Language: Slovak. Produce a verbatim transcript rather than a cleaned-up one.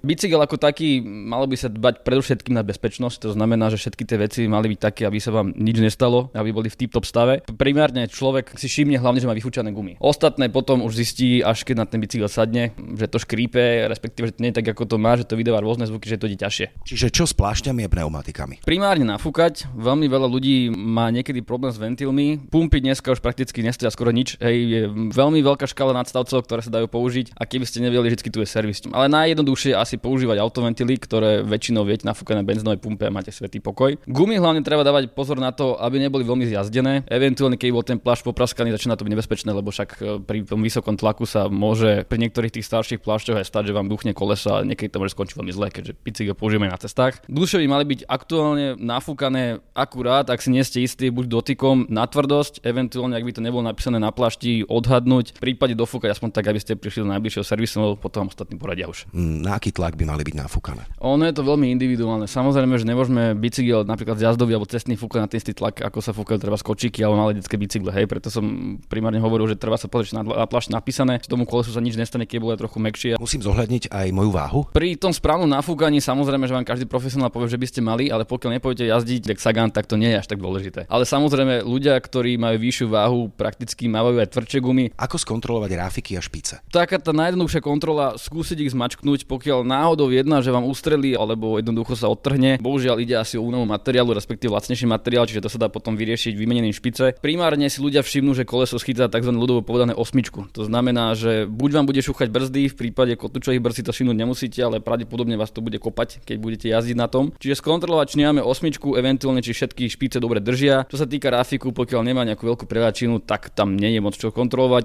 Bicykel ako taký, malo by sa dbať predovšetkým na bezpečnosť, to znamená, že všetky tie veci mali byť také, aby sa vám nič nestalo, aby boli v tip-top stave. Primárne človek si všimne hlavne, že má vyfúčané gumy. Ostatné potom už zistí, až keď na ten bicykel sadne, že to škrípe, respektíve, že to nie je tak, ako to má, že to vydáva rôzne zvuky, že to ide ťažšie. Čiže čo s plášťami a pneumatikami? Primárne nafúkať. Veľmi veľa ľudí má niekedy problém s ventilmi. Pumpy dneska už prakticky nestoja skoro nič. Hej, je veľmi veľká škála nadstavcov, ktoré sa dajú použiť, a keby ste nevedeli, vždy tu je servis. Ale najjednoduchšie asi používať autoventily, ktoré väčšinou viete nafúkať na benzínovej pumpe a máte svätý pokoj. Gumy hlavne treba dávať pozor na to, aby neboli veľmi zjazdené. Eventuálne keď bol ten plášť popraskaný, začína to byť nebezpečné, lebo však pri tom vysokom tlaku sa môže pri niektorých tých starších plášťoch aj stať, že vám buchne koleso a niekedy to môže skončiť veľmi zle, keďže bicykel používame na cestách. Duše by mali byť aktuálne nafúkané akurát, ak si nie ste istí, buď dotykom na tvrdosť, eventuálne ak by to nebolo napísané na plášti, odhadnúť, v prípade dofúkať aspoň tak, aby ste prišli do najbližšieho servisu, lebo potom ostatní poradia už. Na aký tlak by mali byť nafúkané? Ono je to veľmi individuálne. Samozrejme, že nemôžeme bicykel napríklad jazdový alebo cestný fúkať na ten istý tlak, ako sa fúkajú treba skočíky alebo malé detské bicykle. Hej, preto som primárne hovoril, že treba sa pozrieť na, na plášť napísané, že tomu kolesu sa nič nestane, keď bude trochu mäkšie. Musím zohľadniť aj moju váhu? Pri tom správnom nafúkaní samozrejme, že vám každý profesionál povie, že by ste mali, ale pokiaľ nepôjdete jazdiť jak Sagan, tak to nie je až tak dôležité. Ale samozrejme, ľudia, ktorí majú vyššiu váhu, prakticky majú aj tvrdšie gumy. Ako skontrolovať ráfiky a špice? Taká tá najjednoduchšia kontrola, skúsiť ich zmačknúť, pokiaľ náhodou jedna, že vám ustrelí alebo jednoducho sa odtrhne. Bohužiaľ ide asi o únavu materiálu, respektíve lacnejší materiál, čiže to sa dá potom vyriešiť vymenením špice. Primárne si ľudia všimnú, že koleso schytá tzv. Ľudovo povedané osmičku. To znamená, že buď vám bude šúchať brzdy, v prípade kotúčových brzd si to všimnúť nemusíte, ale pravdepodobne vás to bude kopať, keď budete jazdiť na tom. Čiže skontrolovať, či nemáme osmičku, eventuálne či všetky špice dobre držia. Čo sa týka ráfiku, pokiaľ nemá nejakú veľkú preváčinu, tak tam nie je moc čo kontrolovať.